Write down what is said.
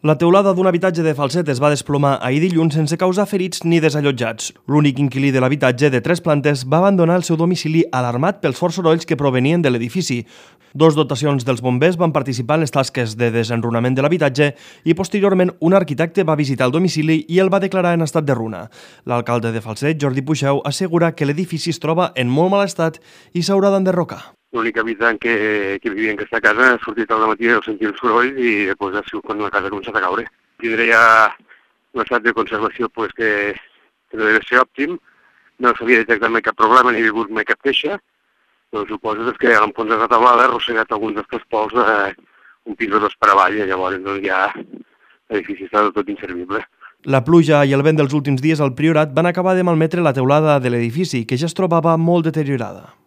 La teulada d'un habitatge de Falset es va desplomar ahir dilluns sense causar ferits ni desallotjats. L'únic inquilí de l'habitatge, de 3 plantes, va abandonar el seu domicili alarmat pels forts sorolls que provenien de l'edifici. 2 dotacions dels bombers van participar en les tasques de desenrunament de l'habitatge i posteriorment un arquitecte va visitar el domicili i el va declarar en estat de runa. L'alcalde de Falset, Jordi Puixeu, assegura que l'edifici es troba en molt mal estat i s'haurà d'enderrocar. L'únic habitant que vivia en aquesta casa ha sortit al matí a sentir el soroll i després ha sigut quan la casa ha començat a caure. Tindré ja un estat de conservació que no deve ser òptim, no s'havia detectat mai cap problema ni ha hagut mai cap queixa, però suposo que a l'enfons de la taulada ha arrossegat alguns dels traspols un pis o dos per avall i llavors ja l'edifici està del tot inservible. La pluja i el vent dels últims dies al Priorat van acabar de malmetre la teulada de l'edifici, que ja es trobava molt deteriorada.